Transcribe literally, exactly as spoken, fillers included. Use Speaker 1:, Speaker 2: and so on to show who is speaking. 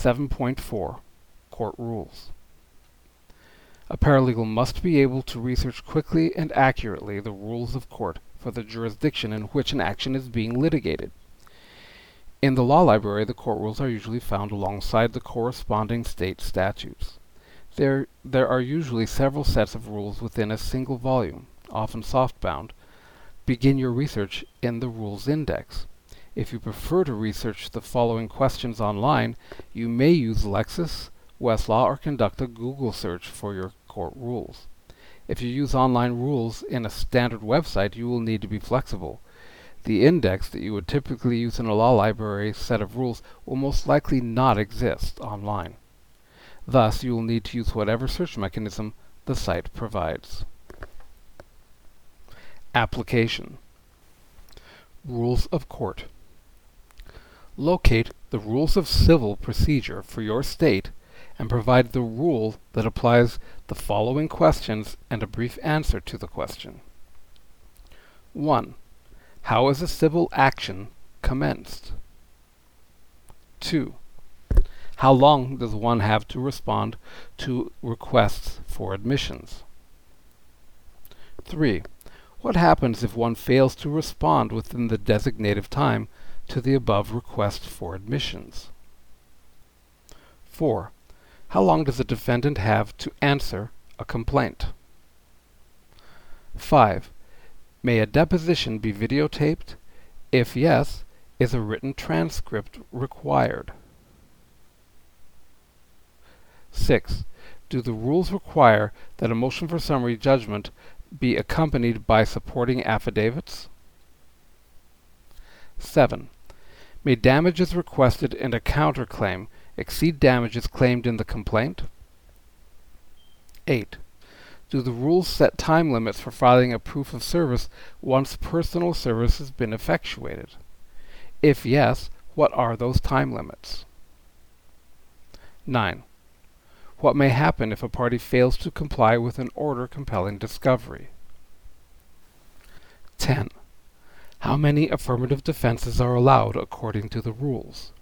Speaker 1: seven point four. Court Rules. A paralegal must be able to research quickly and accurately the rules of court for the jurisdiction in which an action is being litigated. In the law library, the court rules are usually found alongside the corresponding state statutes. There, there are usually several sets of rules within a single volume, often softbound. Begin your research in the Rules Index. If you prefer to research the following questions online, you may use Lexis, Westlaw, or conduct a Google search for your court rules. If you use online rules in a standard website, you will need to be flexible. The index that you would typically use in a law library set of rules will most likely not exist online. Thus, you will need to use whatever search mechanism the site provides. Application. Rules of Court. Locate the rules of civil procedure for your state and provide the rule that applies the following questions and a brief answer to the question. one. How is a civil action commenced? two. How long does one have to respond to requests for admissions? three. What happens if one fails to respond within the designated time to the above request for admissions? four. How long does a defendant have to answer a complaint? five. May a deposition be videotaped? If yes, is a written transcript required? six. Do the rules require that a motion for summary judgment be accompanied by supporting affidavits? seven. May damages requested in a counterclaim exceed damages claimed in the complaint? eight. Do the rules set time limits for filing a proof of service once personal service has been effectuated? If yes, what are those time limits? nine. What may happen if a party fails to comply with an order compelling discovery? ten. How many affirmative defenses are allowed according to the rules?